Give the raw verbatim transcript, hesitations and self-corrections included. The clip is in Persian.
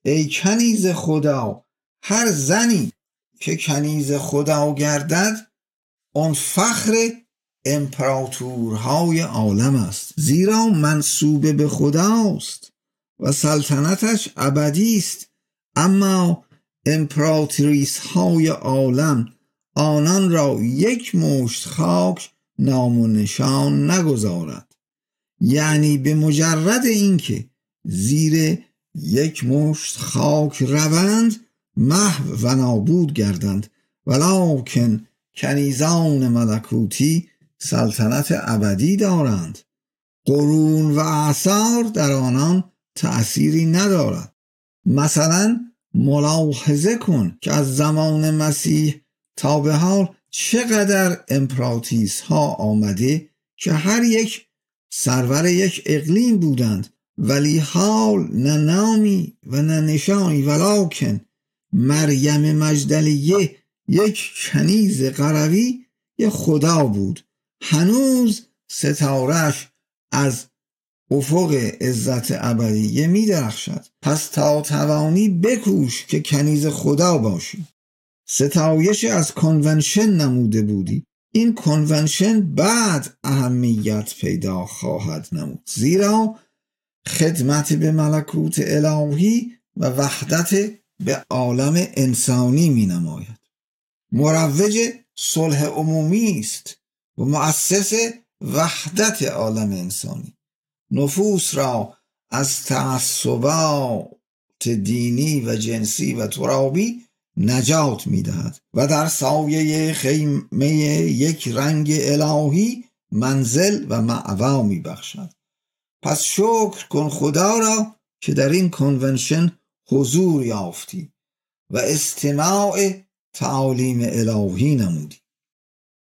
ای کنیز خدا، هر زنی که کنیز خدا گردد آن فخر امپراتورهای عالم است، زیرا منسوب به خداست و سلطنتش ابدی است. اما امپراتریس های عالم آنان را یک مشت خاک نام و نشان نگذارد. یعنی به مجرد اینکه زیر یک مشت خاک روند محو و نابود گردند، ولکن کنیزان ملکوتی سلطنت ابدی دارند. قرون و اعصار در آنان تأثیری ندارد. مثلا ملاحظه کن که از زمان مسیح تا به حال چقدر امپراتریس ها آمده که هر یک سرور یک اقلیم بودند، ولی حال نه نامی و نه نشانی. ولکن مریم مجدلیه یک کنیز قروی یک خدا بود، هنوز ستاره‌اش از افق عزت ابدیه می درخشد. پس تا توانی بکوش که کنیز خدا باشی. ستایش از کنونشن نموده بودی، این کنونشن بعد اهمیت پیدا خواهد نمود، زیرا خدمت به ملکوت الهی و وحدت به عالم انسانی می نماید. مروج صلح عمومی است و مؤسس وحدت عالم انسانی. نفوس را از تعصبات دینی و جنسی و ترابی نجات می دهد و در سایه خیمه یک رنگ الهی منزل و مأوا می بخشد. پس شکر کن خدا را که در این کنونشن حضور یافتی و استماع تعالیم الهی نمودی.